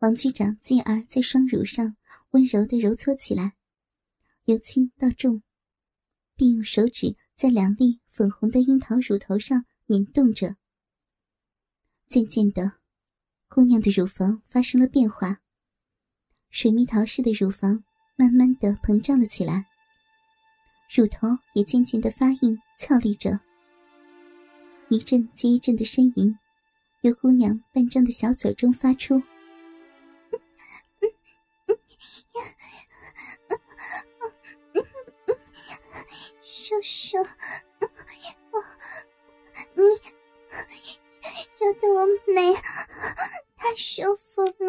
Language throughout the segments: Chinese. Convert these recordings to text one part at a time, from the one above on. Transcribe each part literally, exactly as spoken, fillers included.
王局长继而在双乳上温柔地揉搓起来，由轻到重，并用手指在两粒粉红的樱桃乳头上捻动着。渐渐的，姑娘的乳房发生了变化，水蜜桃似的乳房慢慢地膨胀了起来，乳头也渐渐地发硬俏丽着。一阵接一阵的呻吟由姑娘半张的小嘴中发出。 叔叔，我你揉得我美，太舒服了。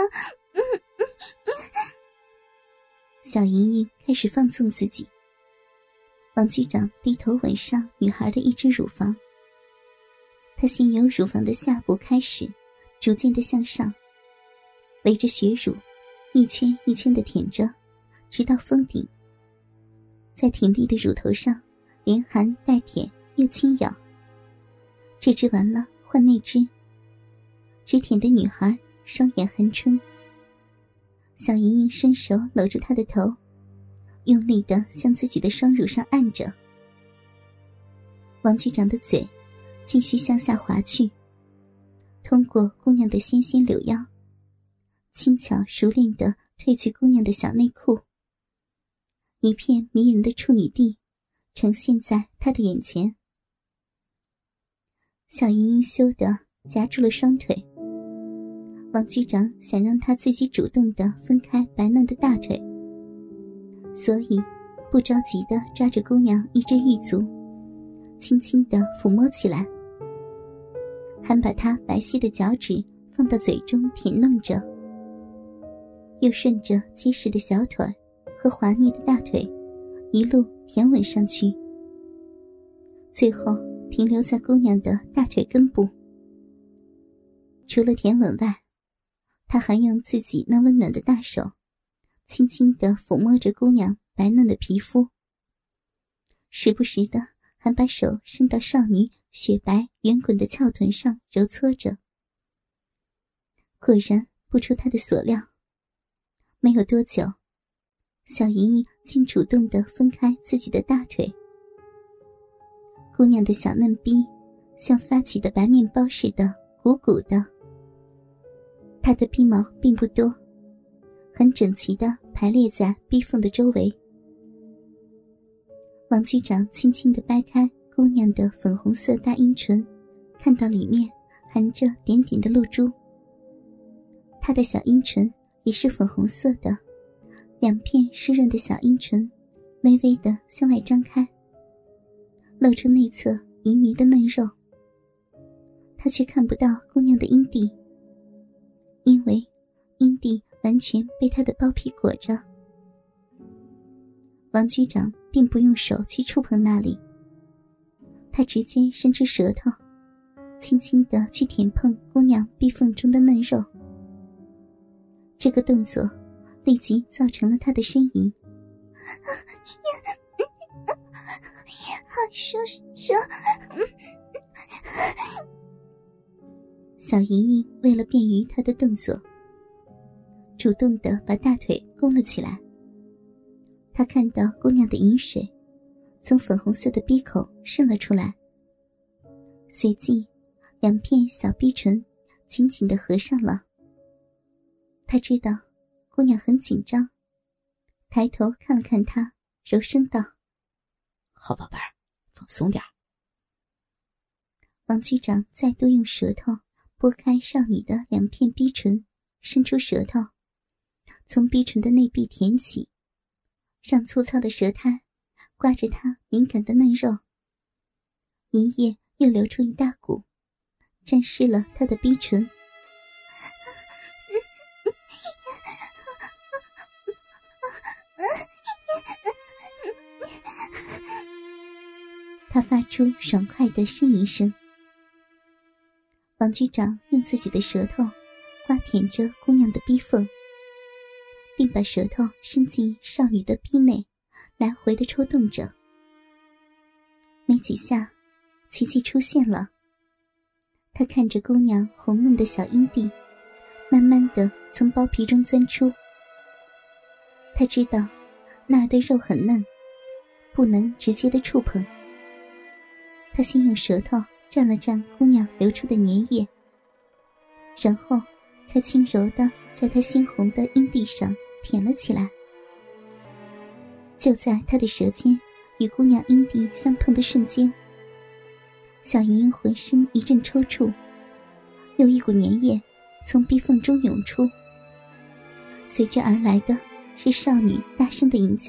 小莹莹开始放纵自己。王局长低头吻上女孩的一只乳房，他先由乳房的下部开始，逐渐地向上，围着血乳一圈一圈地舔着，直到封顶。在挺立的乳头上连含带舔又轻咬，这只完了换那只。只舔的女孩双眼含春，小莹莹伸手搂住她的头，用力地向自己的双乳上按着。王局长的嘴继续向下滑去，通过姑娘的纤纤柳腰，轻巧熟练地褪去姑娘的小内裤。一片迷人的处女地呈现在他的眼前。小莹莹羞得夹住了双腿，王局长想让她自己主动地分开白嫩的大腿，所以不着急地抓着姑娘一只玉足，轻轻地抚摸起来，还把她白皙的脚趾放到嘴中舔弄着，又顺着结实的小腿和滑腻的大腿一路舔吻上去，最后停留在姑娘的大腿根部。除了舔吻外，他还用自己那温暖的大手轻轻地抚摸着姑娘白嫩的皮肤，时不时的还把手伸到少女雪白圆滚的翘臀上揉搓着。果然不出他的所料，没有多久，小莹莹竟主动地分开自己的大腿。姑娘的小嫩逼像发起的白面包似的鼓鼓的，她的逼毛并不多，很整齐地排列在逼缝的周围。王局长轻轻地掰开姑娘的粉红色大阴唇，看到里面含着点点的露珠。她的小阴唇也是粉红色的，两片湿润的小阴唇微微地向外张开，露出内侧迷迷的嫩肉。他却看不到姑娘的阴蒂，因为阴蒂完全被她的包皮裹着。王局长并不用手去触碰那里，他直接伸出舌头轻轻地去舔碰姑娘逼缝中的嫩肉。这个动作立即造成了他的呻吟。 好舒适。 小莹莹为了便于他的动作，主动地把大腿弓了起来。她看到姑娘的饮水从粉红色的逼口渗了出来，随即两片小逼唇紧紧地合上了。她知道姑娘很紧张，抬头看了看她，柔声道： 好宝贝儿，放松点。 王局长再度用舌头拨开少女的两片逼唇，伸出舌头从逼唇的内壁舔起，让粗糙的舌苔刮着她敏感的嫩肉，一夜又流出一大股，沾湿了她的逼唇。他发出爽快的呻吟声。王局长用自己的舌头刮舔着姑娘的逼缝，并把舌头伸进少女的逼内，来回的抽动着。没几下，奇迹出现了。他看着姑娘红嫩的小阴蒂慢慢地从包皮中钻出。他知道那儿的肉很嫩，不能直接的触碰。他先用舌头蘸了蘸姑娘流出的粘液，然后才轻柔地在她鲜红的阴蒂上舔了起来。就在他的舌尖与姑娘阴蒂相碰的瞬间，小莹莹浑身一阵抽搐，有一股粘液从逼缝中涌出，随之而来的是少女大声的吟叫。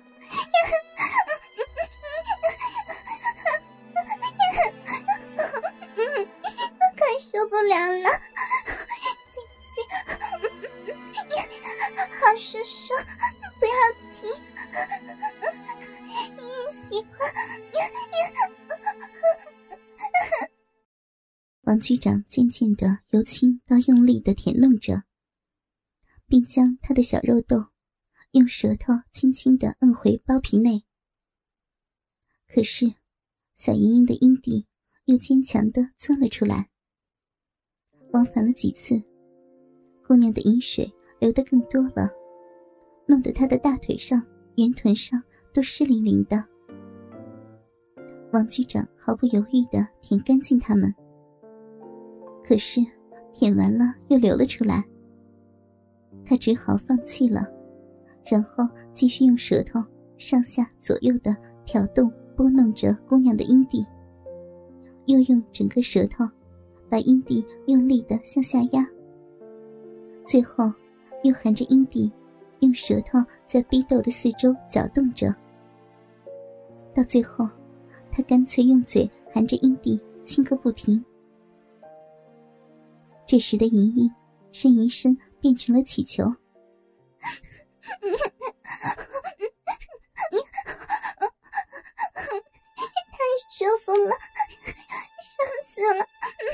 快受不了了，继续，好叔叔，不要停，喜欢。 王局长渐渐地由轻到用力地舔弄着，并将他的小肉豆用舌头轻轻地摁回包皮内。可是小莹莹的阴蒂又坚强地钻了出来。往返了几次，姑娘的饮水流得更多了，弄得她的大腿上、圆臀上都湿淋淋的。王局长毫不犹豫地舔干净它们，可是舔完了又流了出来。他只好放弃了，然后继续用舌头上下左右地挑动拨弄着姑娘的阴蒂，又用整个舌头把阴蒂用力地向下压，最后又含着阴蒂用舌头在逼斗的四周搅动着。到最后他干脆用嘴含着阴蒂亲个不停。这时的莹莹呻吟声变成了乞求。 太舒服了，爽死了，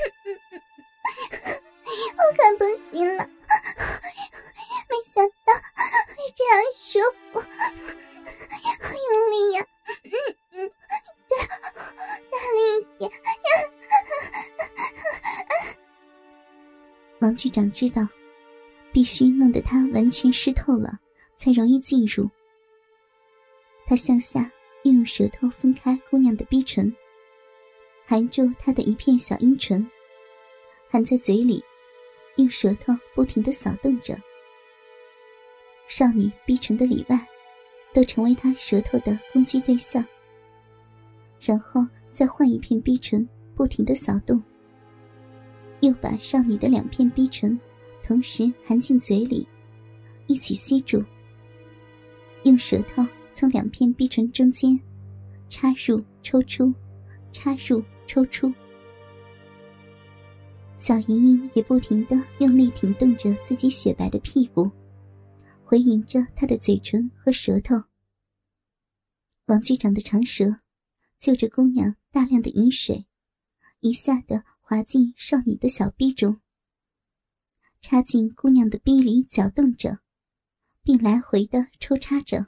我快不行了，没想到会这样舒服，好用力呀，嗯嗯，对，大力一点。 王局长知道必须弄得它完全湿透了才容易进入。他向下又用舌头分开姑娘的逼唇，含住她的一片小阴唇，含在嘴里，用舌头不停地扫动着。少女逼唇的里外都成为他舌头的攻击对象，然后再换一片逼唇不停地扫动，又把少女的两片逼唇同时含进嘴里，一起吸住，用舌头从两片逼唇中间插入抽出，插入抽出。小莹莹也不停地用力挺动着自己雪白的屁股，回迎着她的嘴唇和舌头。王局长的长舌就着姑娘大量的饮水，一下地滑进少女的小逼中，插进姑娘的逼里搅动着，并来回地抽插着。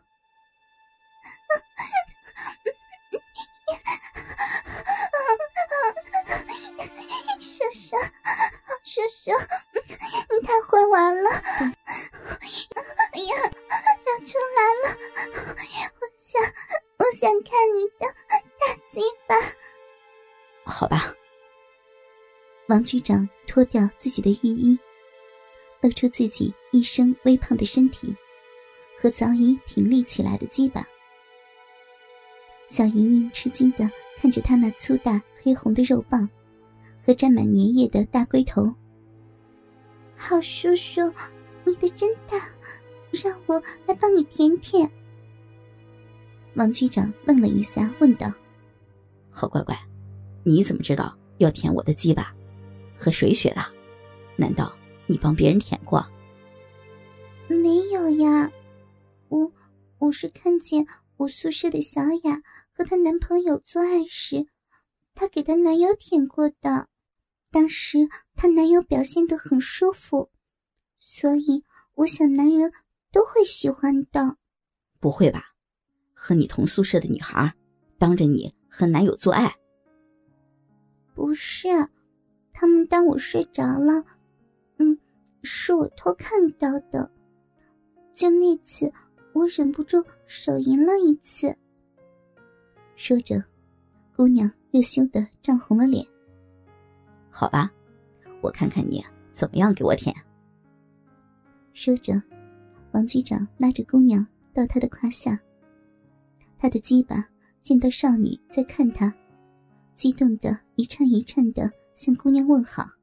叔叔，叔叔，你太会玩了！哎呀，要出来了！我想，我想看你的大鸡巴。 好吧。 王局长脱掉自己的浴衣，露出自己一身微胖的身体和早已挺立起来的鸡巴。小莹莹吃惊地看着他那粗大黑红的肉棒和沾满粘液的大龟头。 好叔叔，你的真大，让我来帮你舔舔。 王局长愣了一下，问道： 好乖乖，你怎么知道要舔我的鸡巴？和谁学的？难道你帮别人舔过？ 没有呀，我我是看见我宿舍的小雅和她男朋友做爱时，她给她男友舔过的。当时她男友表现得很舒服，所以我想男人都会喜欢的。 不会吧？和你同宿舍的女孩当着你和男友做爱？ 不是，他们当我睡着了，嗯， 是我偷看到的，就那次我忍不住手淫了一次。 说着，姑娘又羞得涨红了脸。 好吧，我看看你怎么样给我舔。 说着，王局长拉着姑娘到他的胯下，他的鸡巴见到少女在看他，激动得一颤一颤地向姑娘问好。